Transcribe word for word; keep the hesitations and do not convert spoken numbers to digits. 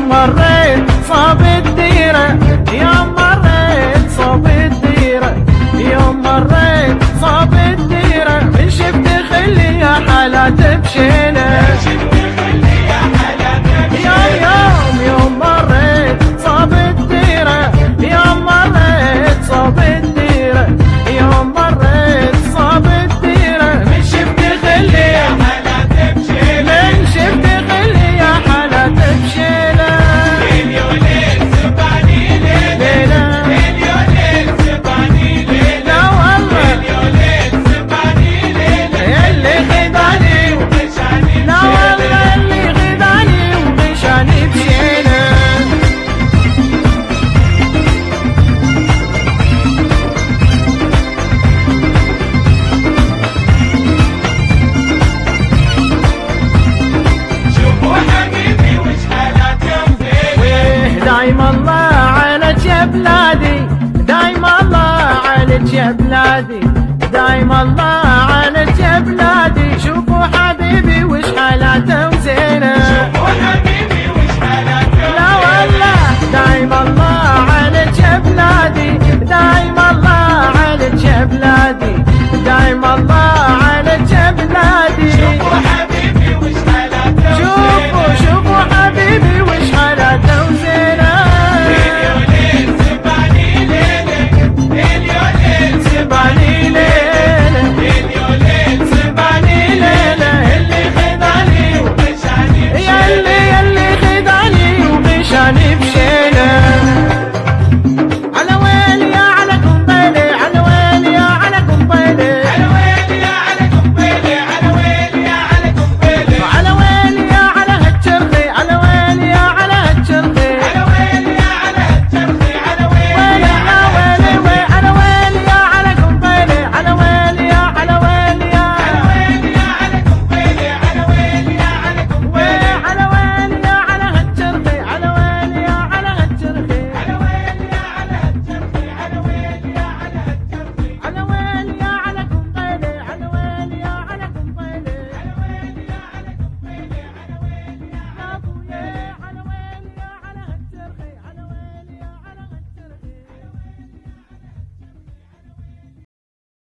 مريت صاب الديرة، يوم مريت صاب الديرة، يوم مريت صاب الديرة، من شفت خلي يا حالات بشيلة، يوم يوم يوم مريت صاب الديرة، يوم مريت صاب الديرة، يوم مريت صاب الديرة، من شفت خلي يا حالات بشيلة، من شفت خلي يا حالات بشيلة، ليل يا ليل سبعني ليلة، ليل يا ليل سبعني ليلة، والله ليل يا ليل سبعني ليلة، اللي خدعني وغشاني، لا والله اللي خدعني وغشاني بشيلة. دايم الله عليك يا بلادي، دايم الله عليك يا بلادي، دايم الله عليك يا بلادي، شوفوا حبيبي وش حالاته